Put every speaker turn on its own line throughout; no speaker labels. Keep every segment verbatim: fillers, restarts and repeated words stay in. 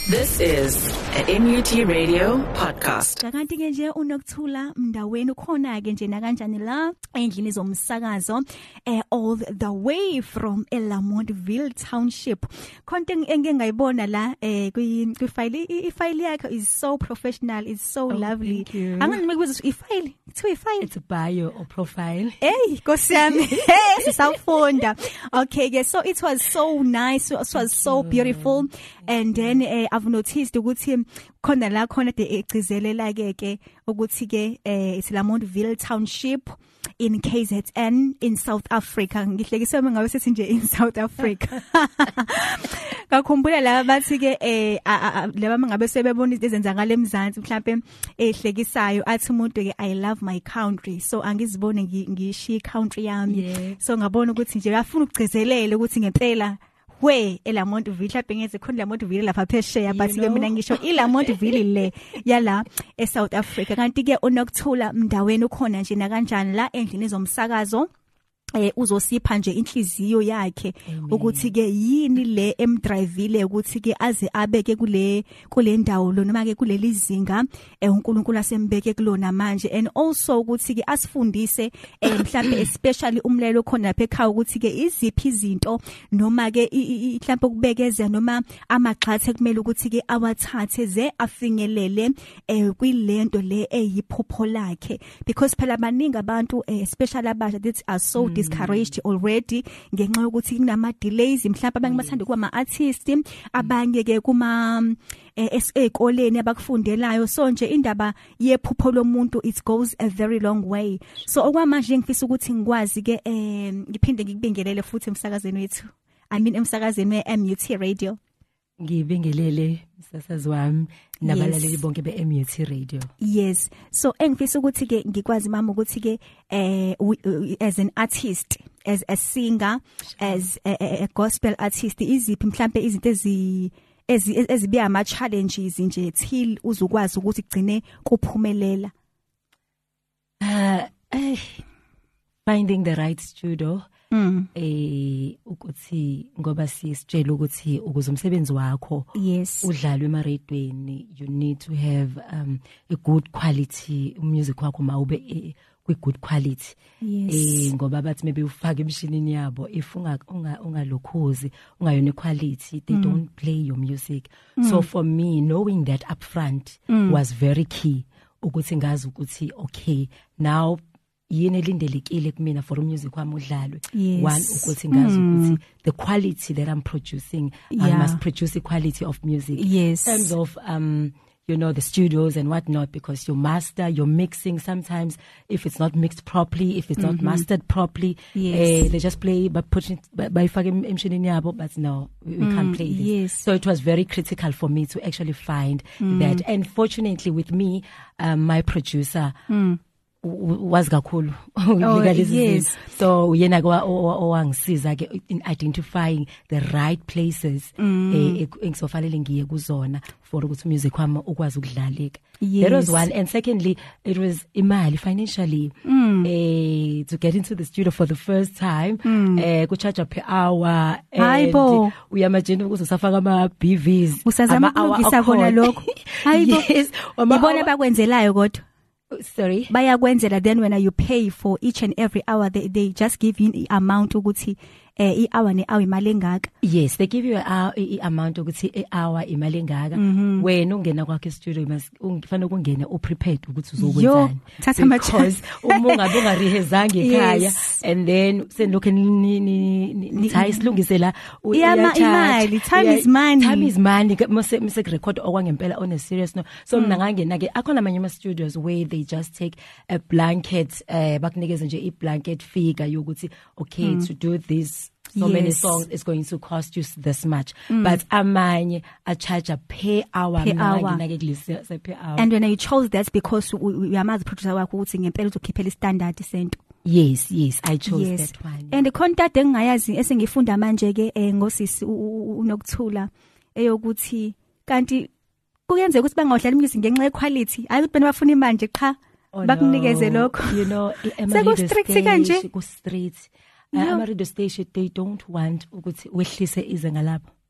This is a M U T Radio podcast.
Kanti ke nje uNokuthula mndaweni ukhona ke nje na kanjani la endlini zomsakazo eh, all the way from Elamontville Township. Konke engeke ngayibona la eh kwi file I file yakho is so professional, is so oh, lovely. Angani mekubuza I file, it's a file.
It's a bio or profile.
Hey, Nkosiyami. Hey, sisafunda. Okay, yes, so it was so nice, it was so beautiful, and then eh, I've noticed ukuthi khona la khona de egcizelela ke ke ukuthi ke eh it's Elamontville Township in K Z N in South Africa. Ngihlekiswe ngabe sethi nje in South Africa. Ngakhumbula la bathi ke eh laba mangabe sebebona izinto ezenzakala eMzansi mhlambe ehlekisayo athi umuntu ke I love my country, so angizibone ngishi country yami. So ngabona ukuthi nje bafuna ukugcizelela ukuthi ngempela we Elamontville mhlawumbe ngeze khona Elamontville lapha phesheya, but ke mina ngisho Elamontville le yala e South Africa. Kanti ke uNokuthula mndaweni ukhona nje na kanjani la endlini zomsakazo eh uzosipha nje inhliziyo yakhe ukuthi ke yini le emdrivile ukuthi ke aze abeke kule kule ndawo lo noma ke kuleli zinga eh uNkulunkulu asembeke kulona manje, and also ukuthi ke asifundise eh mhlambe especially umlelo khona lapha ekhaya ukuthi ke iziphi izinto noma ke mhlambe ukubekeza noma amagxathe kumele ukuthi ke awathathe ze afinyelele eh kwilento le eyiphupho lakhe, because phela baningi abantu especially abasha that are so mm. discouraged already ngenxa yokuthi kunama delays mhlawumbe abanye bathanda kuba ama artist, abanye ke kuma esekoleni abakufundelayo, so nje indaba yephupho lomuntu it goes a very long way. So okwamanje ngifisa ukuthi ngikwazi ke eh ngiphinde ngikubingelele futhi emsakazweni wethu, I mean emsakazweni we M U T Radio.
Ngibingelele msasazi wami nabalaleli bonke be M U T Radio.
Yes, so engifisa ukuthi ke ngikwazi mama ukuthi ke eh as an artist, as a singer, as a, a, a gospel artist, iziphi mhlambe izinto ezi ezibe ama challenges nje till uzokwazi ukuthi kugcine kuphumelela?
Uh, uh finding the right studio.
Mm.
Eh ukuthi ngoba sisitshela ukuthi ukuze umsebenzi wakho
yes
udlalwe emaredweni, you need to have um a good quality music wakho mawube eh, kwi good quality.
Yes.
Eh ngoba bathi maybe ufaka emshinini yabo if unga ungalokhuzi ungayona quality, they mm. don't play your music. Mm. So for me knowing that upfront mm. was very key ukuthi ngazi ukuthi okay now yini elindelekile kumina for music wami udlalwe. One ukuthi ngazi ukuthi the quality that I'm producing, yeah. I must produce the quality of music.
Yes.
In terms of um you know the studios and whatnot, because your master, your mixing, sometimes if it's not mixed properly, if it's mm-hmm. not mastered properly,
yes.
uh, they just play by putting by fucking emshinini yabo, but no, we, we mm, can't play this.
Yes.
So it was very critical for me to actually find mm. that, and fortunately with me, um, my producer
mm.
was kakhulu.
Oh, yes.
So yena owangisiza ke in identifying the right places eh engisofanele ngiye kuzona for ukuthi music wami ukwazi ukudlaleka. That was one, and secondly it was imali financially
mm.
eh to get into the studio for the first time
mm.
eh ku charge per hour,
and
uyamagena ukuthi usafaka ama B Vs
usazama ukugisa khona lokho. Hayibo.
Yes,
ngibona bakwenzelayo kodwa.
Sorry,
bayakwenzela then when you pay for each and every hour they, they just give you the amount ukuthi eh I hour ne hour imali engaka.
Yes, they give you a hour I amount ukuthi I hour imali engaka. Wena ungena kwakhe studio ungifana ukungena u prepared ukuthi uzokwenzani, because uma ungabe ungarehezanga ekhaya and then senilokho ni thayi silungisela
imali, time is money,
time is money mase mse record okwangempela on a serious no. So mina ngangena ke akhona amanye ama studios where they just take a blanket eh bakunikeza nje I blanket figure yokuthi okay mm. to do this so yes. many songs is going to cost you this much, mm. but amanye a charge a per hour,
per hour.
Per hour.
And when I chose that because uyamazi producer wakho ukuthi ngempela uzokhiphela standard sento.
Yes, yes, I chose
yes.
that one.
And the contact engayazi esengifunda manje ke ngosisi uNokuthula eyokuthi kanti kuyenzeka ukuthi bangawudlala music ngenxa yequality, hayi ukuthi bafuna imali nje cha bakunikeze lokho.
You know,
sekustrict kanje
ku street ama radio station they don't want ukuthi wehlise izinga lapho.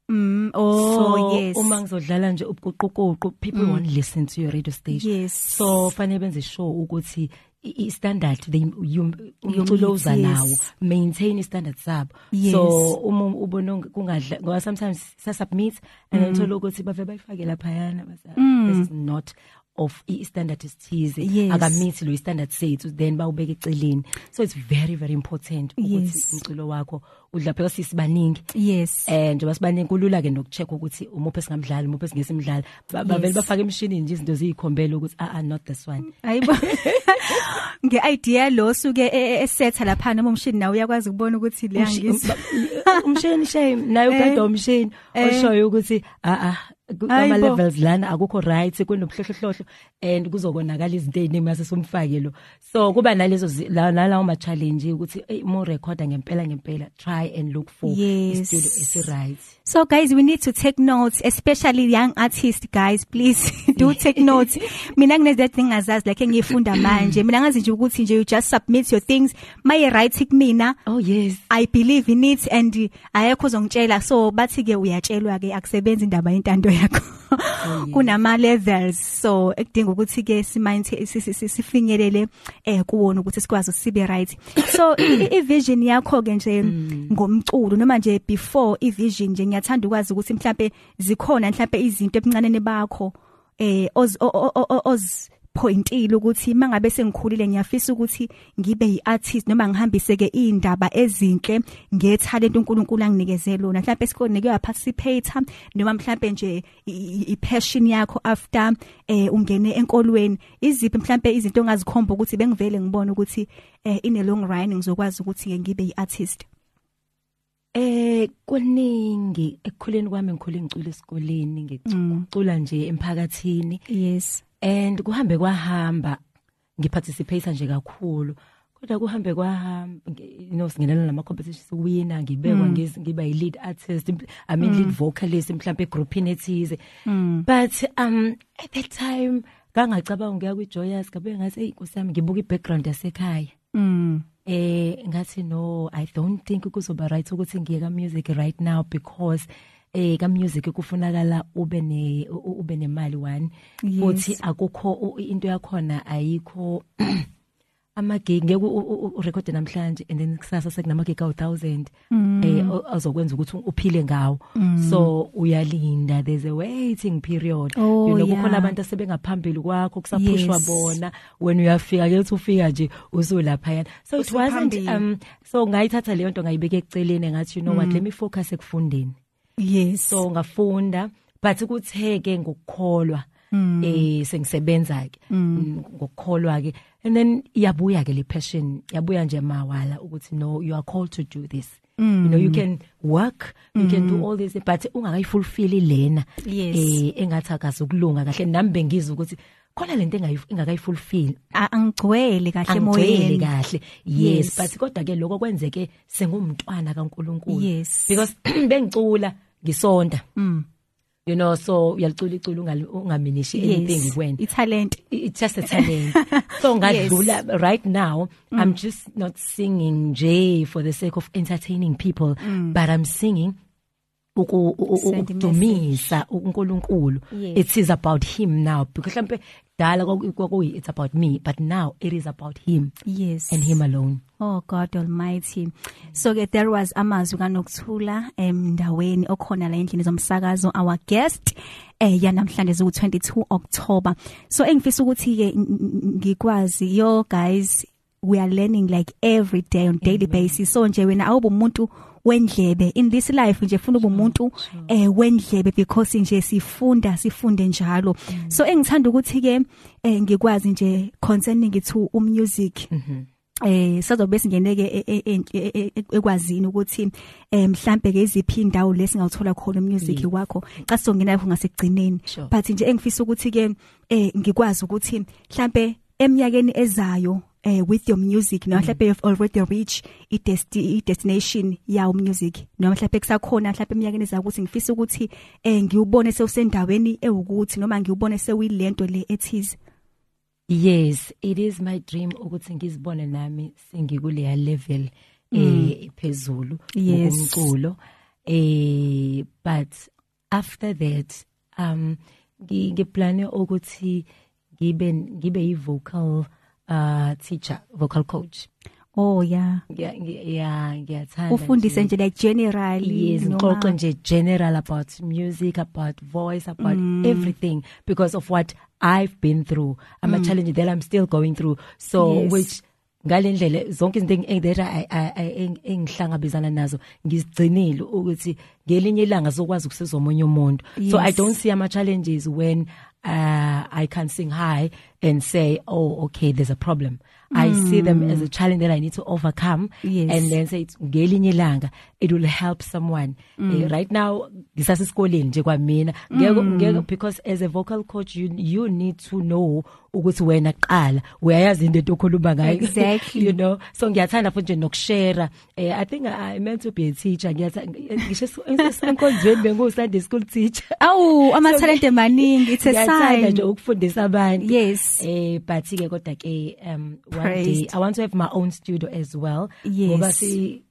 Mm, oh
so,
yes.
uma ngizodlala nje ubuquququ people mm. won't listen to your radio station.
Yes.
So fanele benze sure ukuthi I standard they umculo uza nawo maintain I standard sabo.
Yes.
So uma ubona kungadla ngoba sometimes sa submit and then thola ukuthi bave bayifake lapha yana basa this is not of I standard is thize akamithi lo standard sethu then bawubeka eceleni. So it's very very important ukuthi umculo wakho udla phela sisibaningi.
Yes.
And basibaningi kulula ke nokucheck ukuthi umuphi singamdlali umuphi singesimdlali bavele bafaka emshinini nje izinto ziyikhombela ukuthi ah not this one.
Ayibo. Nge idea lo suke esetha lapha noma umshini nawe uyakwazi ukubona ukuthi le angisi
umshini shame nayo ukade umshini oshoyo ukuthi ah ah ama levels lana akukho right kunobuhlohlohlo and kuzokonakala izinto eziningi mase somfake lo so kuba nalezo nalawo ma challenge ukuthi mo recorder ngempela ngempela try and look for
yes.
studio is right.
So guys, we need to take notes, especially young artists, guys, please do take notes. Mina ngineze thing azazi like ngifunda manje. Mina ngazi nje ukuthi nje you just submit your things. My writing mina.
Oh yes.
I believe in it and ayekho uzongitshela so bathi ke uyatshelwa ke akusebenza indaba yentando yakho. Oh, yes. Kunama levels so ekudinga ukuthi ke simindse sifinyelele eh kuwona ukuthi sikwazi sibe right. So I vision yakho ke nje ngomculo noma nje before I vision nje ngiyathanda ukwazi ukuthi mhlambe zikhona mhlambe izinto ebuncaneni bakho eh oz oz pointile ukuthi mangabe sengikhulile ngiyafisa ukuthi ngibe yiartist noma ngihambise ke indaba ezinhle ngetalent uNkulunkulu anginikeze lona mhlambe sikhona ke participate noma mhlambe nje I-passion yakho after eh ungene enkolweni iziphi mhlambe izinto ongazikhomba ukuthi bengivele ngibone ukuthi eh in a long run ngizokwazi ukuthi ke ngibe yiartist.
Eh kuningi ekukhuleni kwami ngikhule ngicula esikoleni ngicula nje emphakathini.
Yes.
And kuhambe kwahamba ngiparticipate nje kakhulu kodwa kuhambe kwahamba you know singenela nama competitions wina ngibekwa ngiba I lead artist I mean lead vocalist mhlambe groupini ethize but um at that time ngangacabanga ngiya kwi Joyous ngabe ngathi hey Nkosi yami ngibuka I background yasekhaya
mm
eh ngathi no I don't think kuzoba right ukuthi ngiyeka music right now because eh ka music kufunakala ube ne ube nemali one futhi akukho into yakhona ayikho ama gig ngeke u record namhlanje and then kusasa sekunama gig one thousand eh azokwenza ukuthi uphile ngawo so uyalinda there's a waiting period you know kukhona abantu asebengaphambili kwakho kusapushwa bona when uyafika ke uthi ufika nje uzolapha yana so it wasn't um so ngayithatha leyo nto ngayibeka eceleni ngathi you know what let me focus ekufundeni.
Yes.
So ngafunda but kutheke ngokukholwa mm. eh sengisebenza ke mm. ngokukholwa ke and then yabuya ke le passion yabuya nje mawala ukuthi no you are called to do this mm. you know you can work you mm. can do all this but ungakayifulfill lena
yes.
eh engathakaza ukulunga kahle nami bengiza ukuthi khona lento engakayifulfill
angigcwele kahle emoyeni
kahle yes but kodwa ke lokho kwenzeke sengumntwana kaNkuluNkulu
yes.
because bengicula ngisonda
mm.
you know so uyalicula icula ungaminishi anything ngikwenza
I talent
it's just a talent so ngadlula yes. right now mm. I'm just not singing nje for the sake of entertaining people mm. but I'm singing ukudumisa uNkulunkulu it is about him now because mhlambe dala kwakuyi it's about me but now it is about him
yes
and him alone.
Oh God Almighty. So ke there was amazwi kaNokuthula emndaweni okhona la endlini zomsakazo our guest eh yanamhlanje zu twenty-two October. So engifisa ukuthi ke ngikwazi yo guys we are learning like every day on daily Amen. Basis so nje wena awubu umuntu wendlebe in this life nje funa ubumuntu eh wendlebe because nje sifunda sifunde njalo mm. so engithanda ukuthi ke eh ngikwazi nje concerning to umusic
mhm
eh sazobe singeneke ekwazini ukuthi eh mhlambe ke iziphi indawo lesingawuthola khona umusic wakho xa songena lapho ngasekugcineni but nje engifisa ukuthi ke eh ngikwazi ukuthi mhlambe eminyakeni ezayo eh with your music no mhlawumbe you've already reached i desti- destination yawo music noma mhlawumbe kusakhona mhlawumbe eminyakeni ezayo ukuthi ngifisa ukuthi eh ngiubone sewusendaweni ewukuthi noma ngiubone sewuyilento le ethize.
Yes, it is my dream ukuthi ngizibone nami singikule level eh phezulu ngomculo eh but after that um ngiplane ukuthi ngibe ngibe yi vocal uh teacher, vocal coach.
Oh yeah.
Yeah, yeah, ngiyathanda.
Ufundise nje like generally.
Yes, ngixoxe nje general about music, about voice, about mm. everything because of what I've been through. I'm mm. a challenge that I'm still going through. So yes. which ngalendlela zonke izinto that I engihlangabezana nazo ngizigcinile ukuthi ngelinye ilanga sokwazi ukusiza omunye umuntu. So I don't see ama challenges when uh I can sing high and say, oh okay, there's a problem. Mm. I see them as a challenge that I need to overcome. Yes. And then say it's ngelinye ilanga it will help someone. Mm. Uh, right now ngisasesikoleni nje kwamina ngeke because as a vocal coach you you need to know ukuthi wena qala uyayazi into okhuluma ngayo.
Exactly.
You know, so ngiyathanda futhi nokushare. uh, I think I, I meant to be a teacher. Ngiyathanda ngisho enkonzweni bengu Sunday school teacher.
Awu ama talent maningi, it's a sign
nje ukufundisa abantu.
Yes.
Eh but ke kodwa ke um one day I want to have my own studio as well. Ngoba si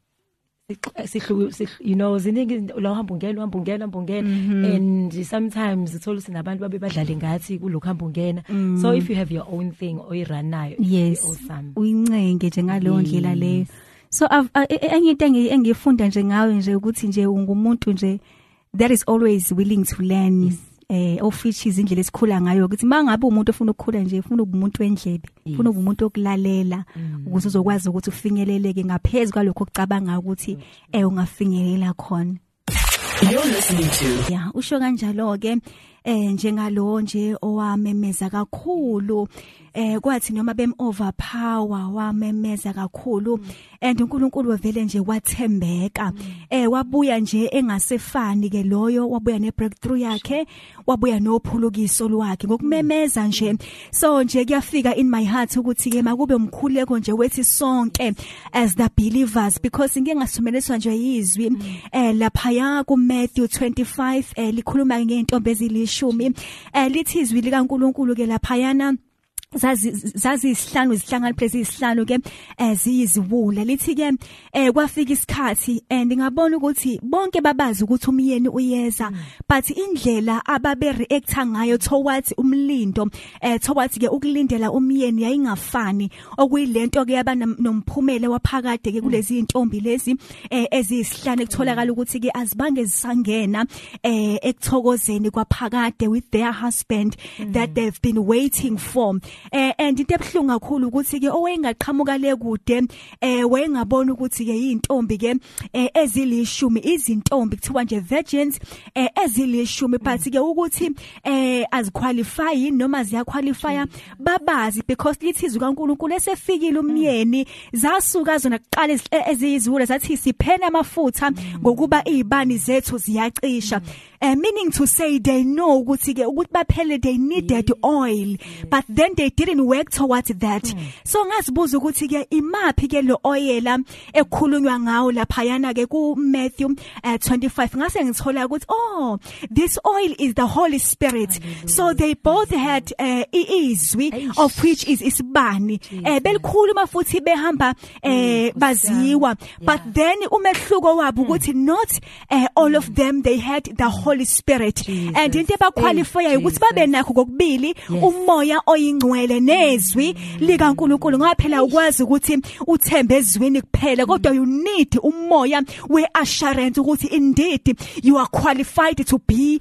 you know ziningi lo hamba ungena uhamba ungena uhamba ungena and sometimes ithola sinabantu babe badlale ngathi kulokho hamba ungena. So if you have your own thing oyiranayo,
yes,
awesome.
Uyincenge nje ngalowo ndlela leyo. So enye into engifunda nje ngawe nje ukuthi nje ungumuntu nje that is always willing to learn. Yes. Eh of which izindlela esikhula ngayo ukuthi mangabe umuntu ofuna ukukhula nje ufuna umuntu wendlebe, ufuna umuntu okulalela ukuze uzokwazi ukuthi ufinyeleleke ngaphezulu kwalokho okucabanga ukuthi eh ungafinyelela khona.
You're listening to
yeah usho kanjalo ke eh njengalo nje owamemeza kakhulu eh kwathi noma bem overpower wamemeza kakhulu and uNkulunkulu wevele nje wathembeka eh wabuya nje engasefani ke loyo wabuya ne breakthrough yakhe wabuya nophulukiso lwakhe ngokumemeza nje. So nje kuyafika in my heart ukuthi ke makube umkhuleko nje wethi sonke as the believers because ngeke ngasumeleswa nje yizwi eh lapha ya ku Matthew twenty-five eh likhuluma ngeentombi ezilishumi eh lithi izwi likaNkulunkulu ke lapha yana zazi zazi isihlanu izihlangana place isihlanu ke eziyiziwula lithi ke eh kwafika isikhathi and ngabona ukuthi bonke babazi ukuthi umyeni uyeza mm. but indlela ababe reacta ngayo towards umlindo eh towards ke ukulindela umyeni yayingafani okuyilento ke yaba nomphumela waphakade ke kulezi intombi lezi eh ezisihlanu ekutholakala ukuthi ke azibange zisangena eh ekuthokozeni kwaphakade with their husband mm. that they've been waiting for. Eh and into ebhlungu kakhulu ukuthi ke owayengaqhamuka le kude eh wayengabona ukuthi ke izintombi ke ezilishumi izintombi kuthiwa nje virgins eh ezilishumi but ke ukuthi eh aziqualify noma ziya qualify babazi because lithi izwi kaNkulunkulu esefikile umyeni zasuka zona kuqala eziyizwula zathi siphena amafutha ngokuba izibani zethu ziyacisha. Uh, meaning to say they know ukuthi ke ukuthi baphele they needed oil but then they didn't work towards that. mm. So ngazibuza ukuthi ke imaphi ke lo oil ekhulunywa ngawo lapha yana ke ku Matthew uh, twenty-five ngase ngithola ukuthi oh this oil is the Holy Spirit. Hallelujah. So they both had uh, izwi of which is isibani eh belikhuluma futhi behamba eh baziwa but then umehluko wabo ukuthi not uh, all of them they had the Holy Spirit. Jesus. And into abaqualify ukuthi babe nakho kokubili umoya oyingcwele nezwi likaNkulunkulu ngoba phela ukwazi ukuthi uthembe ezwini kuphela kodwa you need umoya we assurance ukuthi indeed you are qualified to be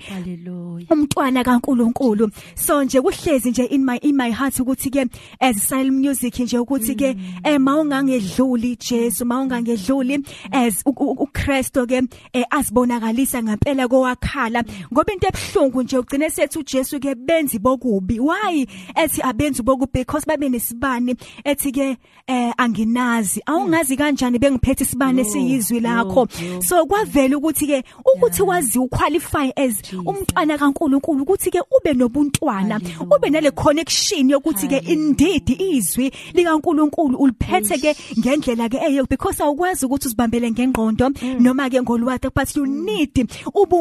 umntwana kaNkulunkulu. So nje kuhlezi nje in my in my heart ukuthi ke as silent music nje ukuthi ke eh mawungangedluli Jesu mawungangedluli as uKristo ke asibonakalisa ngempela kowakhala ngoba into ebhlungu nje ugcine sethi uJesu ke benzi bokubi. Why ethi abenzi bokubi? Because babe nesibani ethi ke eh anginazi awungazi kanjani bengiphethe isibani esiyizwi lakho. So kwavela ukuthi ke ukuthi wazi uqualify as umntwana kaNkulunkulu ukuthi ke ube nobuntwana ube nale connection yokuthi ke indeed izwi likaNkulunkulu uliphethe ke ngendlela ke eyo because awukwazi ukuthi uzibambele ngengqondo noma ke ngolwathi but you need ubuNkulunkulu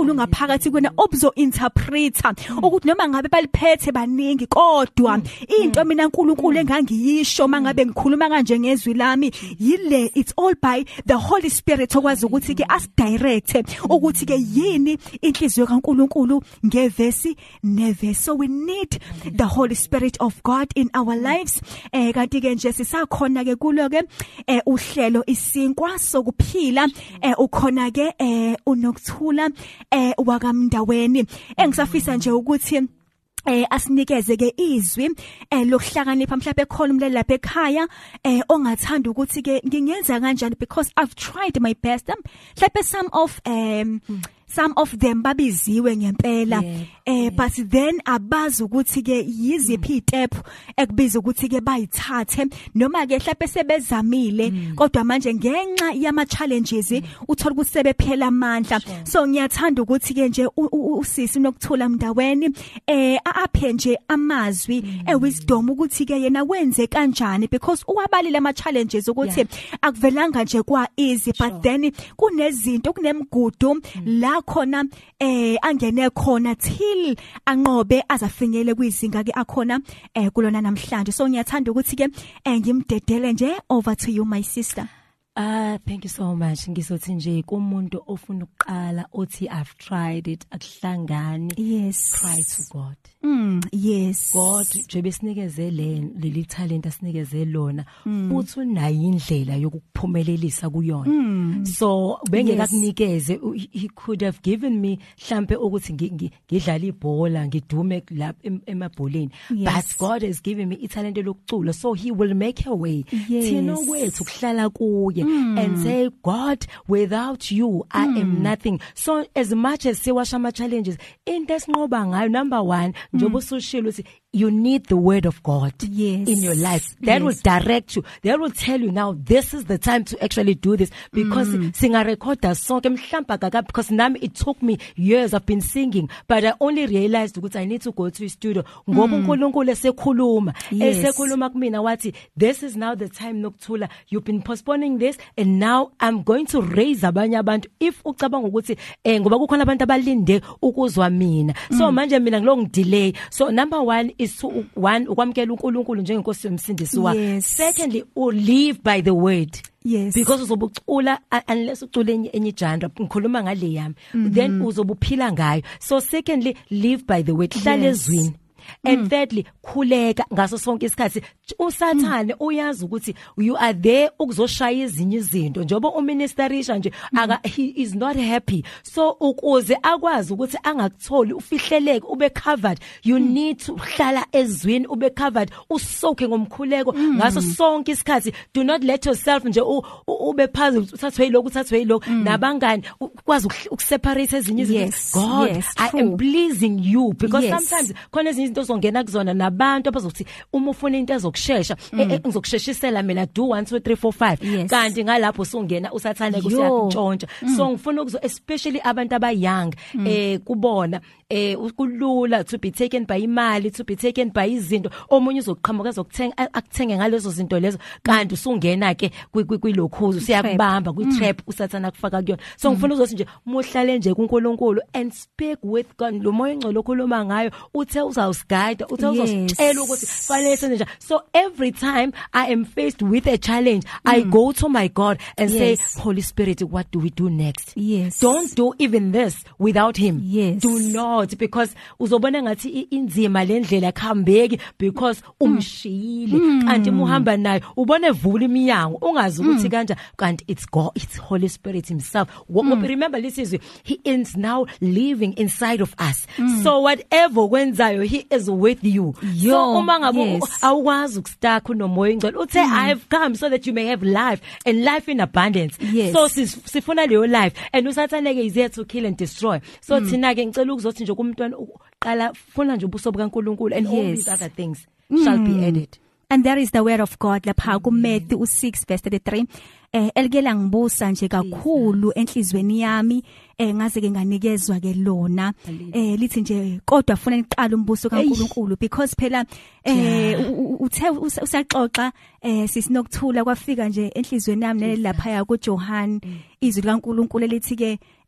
okukhulu ngaphakathi kwena obzo interpreter ukuthi noma ngabe baliphethe baningi kodwa into mina uNkulunkulu engangiyisho mangabe ngikhuluma kanje ngezwi lami yile it's all by the Holy Spirit okwazi ukuthi ke as direct ukuthi ke yini inhliziyo kaNkulunkulu ngevesi nevesi. So we need the Holy Spirit of God in our lives. Eh kanti ke nje sisakhona ke kulo ke eh uhlelo isinkwa sokuphila eh ukhona ke eh uNokuthula eh wakamndaweni engisafisa nje ukuthi eh asinikeze ke izwi eh lokuhlakanipha mhlawumbe ekhona umlelo lapha ekhaya eh ongathanda ukuthi ke ngingenza kanjani because I've tried my best. Mhlawumbe some of um some of them babiziwe ngempela
yeah,
eh
yeah.
But then abazi ukuthi ke yiziphi step ekubiza ukuthi ke bayithathe noma ke mhlawumbe sebezamile mm. kodwa manje ngenxa yama challenges mm. uthola ukuthi sebephela amandla sure. So ngiyathanda ukuthi ke nje usisi Nokuthula Mndaweni eh aphe nje amazwi mm. e wisdom ukuthi ke yena wenze kanjani because uwabalile ama challenges ukuthi yeah. akuvelanga nje kwa easy sure. But then kunezinto kunemigudu mm. la khona eh angene khona till anqobe azafinyele kwizinga ke akhona eh kulona namhlanje. So ngiyathanda ukuthi ke ngimdedele nje over to you my sister.
Ah, thank you so much. Ngizothi nje kumuntu ofuna ukuqala othi I've tried it akuhlangani.
Yes.
Cry to God.
Mm, yes.
God nje besinikeze leli talent asinikeze lona futhi unayo indlela yokuphumelelisa kuyona.
Mm.
So bengeka kunikeze he could have given me mhlambe ukuthi ngidlala ibhola ngidume lapha emabholeni but God has given me italent lokucula so he will make a way. Thina kwethu kuhlala kuye mm. and say God without you I mm. am nothing. So as much as siwasha ama challenges into esinqoba ngayo number one njobo social uthi you need the word of God
yes.
in your life that yes. will direct you, that will tell you now this is the time to actually do this because mm. singa recorder sonke mhlamba kaka because nami it took me years I've been singing but I only realized ukuthi I need to go to a studio ngoba uNkulunkulu esekhuluma esekhuluma kumina wathi this is now the time Nokuthula you've been postponing this and now I'm going to raise abanye abantu if ucabanga ukuthi eh ngoba kukhona abantu abalinde ukuzwa mina so mm. manje mina ngilong delay. So number one is to one ukwamkela uNkulunkulu njengenkosi yomsindisi wa.
Yes.
Secondly, or live by the word.
Yes.
Because uzobucula unless ucula enye enye genre ngikhuluma ngale yami mm-hmm. then uzobuphila ngayo. So secondly, live by the word. Hlale ezwini. And mm. thirdly khuleka ngaso sonke isikhathi usathane uyazi ukuthi you are there ukuzoshaya ezinye izinto njoba uministerisha nje aka he is not happy so ukuze akwazi ukuthi angakutholi ufihleleke ube covered you mm. need to hlala ezwini ube covered usoke ngomkhuleko mm. ngaso sonke isikhathi do not let yourself nje ube puzzle uthathwe lokhu uthathwe lokhu mm. nabangani ukwazi ukuseparate ezinye izinto.
Yes.
God
yes,
I am pleasing you because
yes.
sometimes khona izinto ozongena kuzona nabantu abazokuthi uma ufuna into ezokusheshsha ngizokusheshisela mina do one two three four five kanti ngalapho usungena usathane kusiyantshontsha so ngifuna ukuzo especially abantu abayoung eh kubona eh kulula to be taken by imali to be taken by izinto omunye uzoqhamuka ezokuthenga akuthenge ngalezo zinto lezo kanti usungena ke kwilokhuzo usiyakubamba kwi-trap usathana kufaka kuyona so ngifuna uzothi nje muhlale nje kuNkulunkulu and speak with God lo moya engcolo okhuluma ngayo uthe uzawusguide uthe uzositshela ukuthi fanele senze njani. So every time I am faced with a challenge mm. I go to my God and yes. say Holy Spirit what do we do next?
Yes.
Don't do even this without him.
Yes.
Do not because uzobona ngathi inzima lendlela khambeki because umshiyile mm. kanti muhamba nayo ubone vula iminyango ungazi ukuthi kanja kanti it's God, it's Holy Spirit himself. Mm. Remember this is he is now living inside of us. Mm. So whatever kwenzayo he is with you. Yo, so uma ngabe awukwazi ukustuck unomoya ingcwele uthe I have come so that you may have life and life in abundance.
Yes.
So sifuna leyo life and usathane ke is here to kill and destroy. So mm. thina ke ngicela ukuzothi nje kumntwana uqala funa nje ubuso bukaNkulunkulu and yes. all these other things mm. shall be added.
And there is the word of God lapha ku Matthew six verse thirty-three eh elikela ngibusa nje kakhulu enhlizweni yami eh ngaze ke nganikezwa ke lona eh lithi nje kodwa ufuna iqala umbuso kaNkulunkulu because phela eh uthe usaxoxa eh sisinokuthula kwafika nje enhlizweni yami lapha ya ku John izwi likaNkulunkulu elithi ke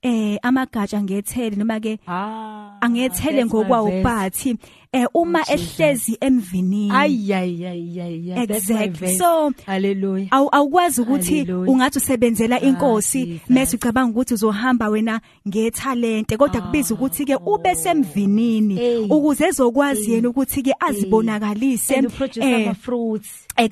eh amagatsha ngethele noma ke
ah
angethele ngokwawo bathi eh uma ehlezi emvinini
ayayayay
exactly so
hallelujah
awukwazi ukuthi ungathi usebenzela inkosi mase ucabanga ukuthi uzohamba wena ngethalente kodwa kubiza ukuthi ke ube semvinini ukuze ezokwazi yena ukuthi ke azibonakalise
eh fruits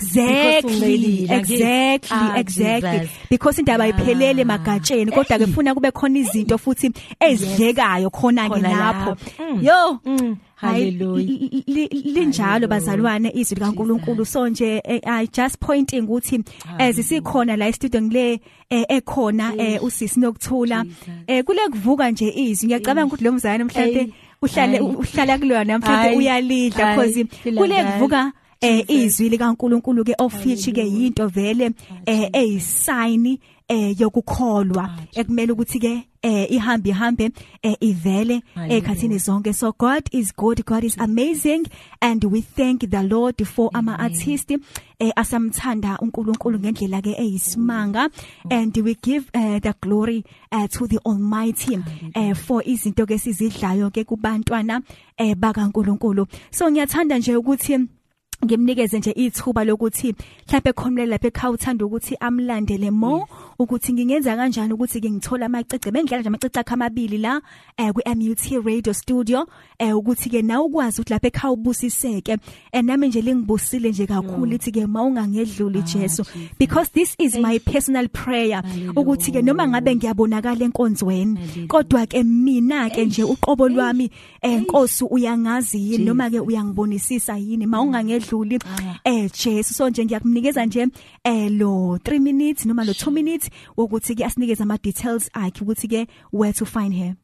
exactly exactly exactly because indaba iphelele magatsheni kodwa ke ufuna kube khona izinto futhi ezidlekayo khona ke lapho yo hallelujah linjalo bazalwane izwi likaNkuluNkulu so nje I just pointing ukuthi as isikhona la studio ngile ekhona usisi Nokuthula kule kuvuka nje izwi ngiyacabanga ukuthi lo mzalwane mhlawumbe uhlale uhlala kulona mhlawumbe uyalidla because kule kuvuka eh izwi likaNkuluNkulu ke office ke yinto vele eh eyisign eh yokukholwa ekumele ukuthi ke eh ihambe ihambe eh ivele ekhathini zonke so God is good, God is amazing, and we thank the Lord for ama artists eh asamthanda uNkulunkulu ngendlela ke eyisimanga, and we give uh, the glory uh, to the Almighty uh, for izinto ke sizidlayo ke kubantwana eh bakaNkulunkulu. So ngiyathanda nje ukuthi ngimnikeze nje ithuba lokuthi mhlawumbe khona lapha ekhaya uthanda ukuthi amlandele mo ukuthi ngingenza kanjani ukuthi ke ngithola amacece bengidlala nje amacece akhe amabili la eh ku M U T Radio Studio eh ukuthi ke na ukwazi ukuthi lapha ekhaya ubusiseke nami nje lingibusile nje kakhulu lithi ke mawungangedluli Jesu because this is my personal prayer ukuthi ke noma ngabe ngiyabonakala enkonzweni kodwa ke mina ke nje uqobo lwami enkosi uyangazi yini noma ke uyangibonisisa yini mawungangedluli eh Jesu so nje ngiyakunikeza nje eh lo three minutes noma lo two minutes ukuthi ke asinikeze ama details akhe ukuthi ke where to find her.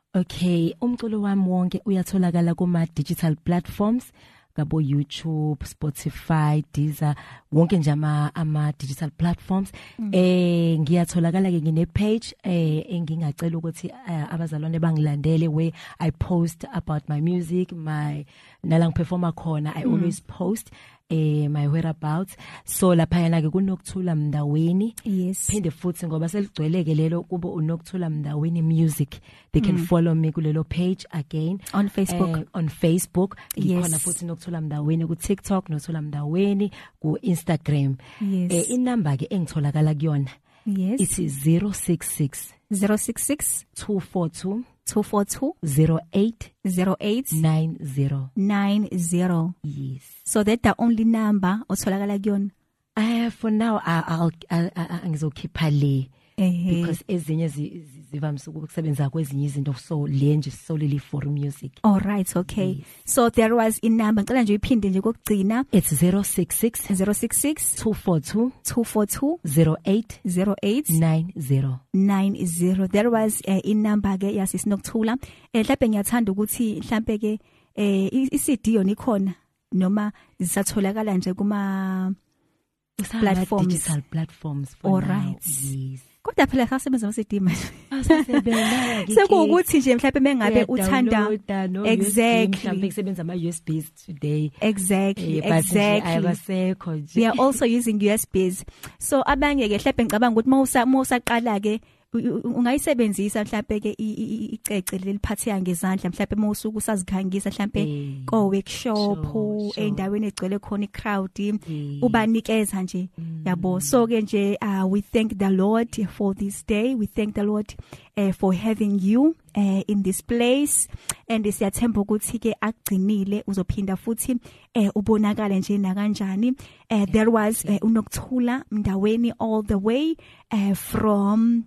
Okay, umculo wami wonke uyatholakala kuma digital platforms kabo YouTube, Spotify, Deezer, wonke nje ama ama digital platforms. Mm. Eh ngiyatholakala ke ngine page eh engingacela ukuthi uh, abazalwane bangilandele where I post about my music, my nalang performer khona I mm. always post eh my whereabouts so lapha yana ke kuNokuthula Mndaweni.
Yes,
phinde futhi ngoba seligcweleke lelo kubo uNokuthula Mndaweni music they can mm. follow me kulelo page again
on Facebook
uh, on Facebook
yes.
Ikhona futhi Nokuthula Mndaweni ku TikTok, Nokuthula Mndaweni ku Instagram.
Yes.
Eh inamba ke engitholakala kuyona
yes
it is zero six six
zero six six
two four two
two four two
zero eight
zero eight
nine zero
nine zero.
Yes,
so that the only number otholakala kuyona.
Uh, for now I'll angizokhipha le because ezinye zivamisa ukusebenza kwezinye izinto so le nje solely for music.
All right, okay. Yes. So there was in number ngicela nje uyiphinde nje kokugcina
it's zero six six
zero six six
two four two
two four two
zero eight
zero eight
nine zero
nine zero. There was uh, in number ke yasisinokuthula eh mhlawumbe ngiyathanda ukuthi mhlawumbe ke eh i-C D yona ikhona noma zisatholakala nje kuma platforms,
digital platforms for
all
now.
Right.
Yes.
Kodwa phela sasebenza usidima.
Asasebenza ke.
Sekuwukuthi nje mhlawumbe mengabe uthanda
exactly mhlawumbe kusebenza ama U S Bs today.
Exactly.
Yeah,
exactly.
Ayibasekho nje.
We are also using U S Bs. So abanye ke mhlawumbe ngicabanga ukuthi mawusa mawusaqala ke ungayisebenzisa mhlawumbe ke icece leliphatheka ngezandla mhlawumbe mawusuku usazikhangisa mhlawumbe ko workshop endaweni egcwele khona icrowd ubanikeza nje yabo. So ke nje uh, we thank the Lord for this day, we thank the Lord uh, for having you uh, in this place, and siyathemba ukuthi ke agcinile uzophinda futhi uh, ubonakala nje na kanjani. Uh, there was uh, uNokuthula Mndaweni all the way uh, from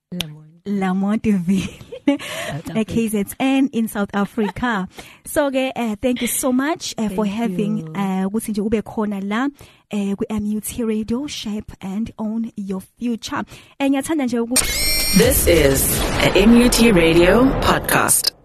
Lamontville, K Z N in South Africa. So ke uh, thank you so much uh, for having ukuthi nje ube khona la uh, ku M U T Radio, shape and own your future. And ngiyathanda nje ukuthi
this is a M U T Radio podcast.